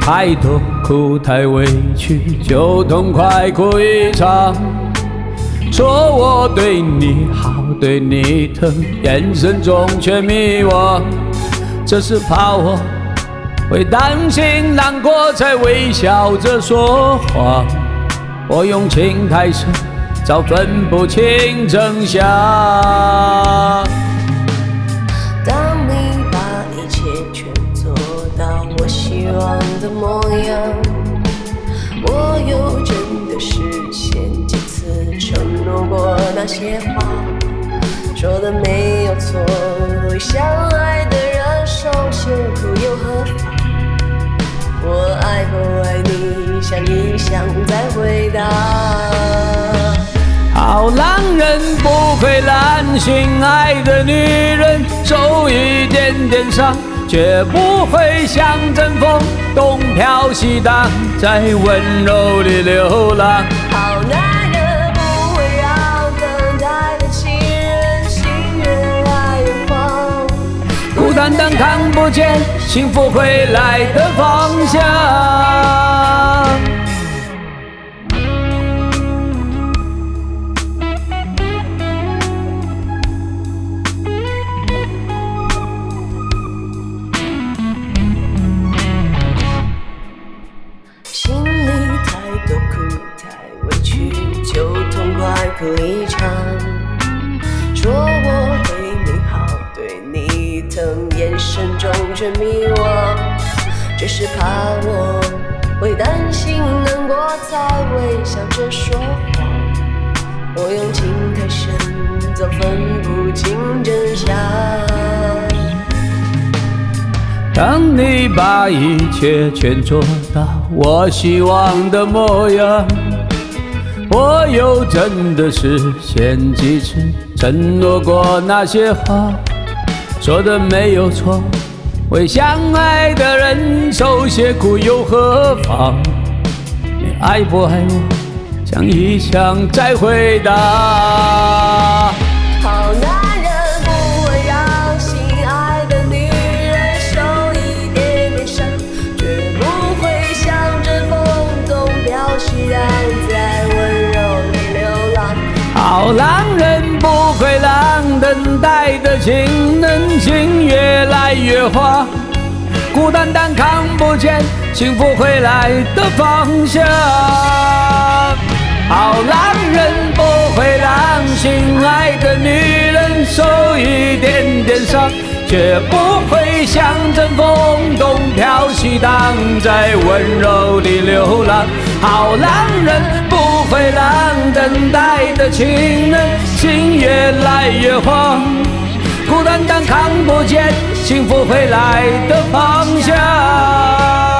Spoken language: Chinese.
太多苦太委屈，就痛快哭一场。说我对你好，对你疼，眼神中却迷惘。这是怕我会担心难过，才微笑着说谎。我用情太深，早分不清真相。 当你把一切全做到我希望的模样，我又真的实现几次承诺过那些话，说的没有错，为相爱的人受些苦又何妨？我爱不爱你，想一想再回答。 好男人不会懒，心爱的女人受一点点伤，却不会像阵风东飘西荡，在温柔里流浪。 好男人不会让等待的情人心越来越慌， 孤单单看不见幸福回来的方向。 心里太多苦太委屈，就痛快哭一场。说我对你好，对你疼，眼神中却迷惘。只是怕我会担心难过，才微笑着说谎。我用情太深，早分不清真相。 当你把一切全做到我希望的模样，我又真的实现几次承诺过那些话，说的没有错，为相爱的人受些苦又何妨？你爱不爱我，想一想再回答。 好男人不会让心爱的女人受一点点伤，绝不会像阵风东飘西荡，在温柔里流浪。 好男人不会让等待的情人心越来越慌，孤单单看不见幸福回来的方向。好男人不会让心爱的女人受一点点伤，却不会像阵风东飘西荡，在温柔里流浪。好男人不会让等待的情人心越来越慌，孤单单看不见幸福回来的方向。